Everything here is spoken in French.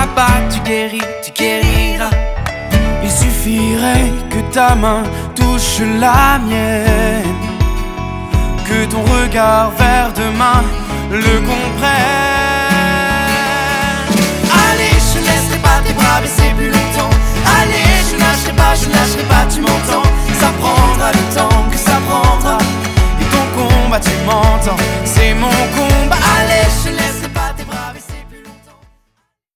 pas, tu guéris, tu guériras. Il suffirait que ta main touche la mienne, que ton regard vers demain le comprenne.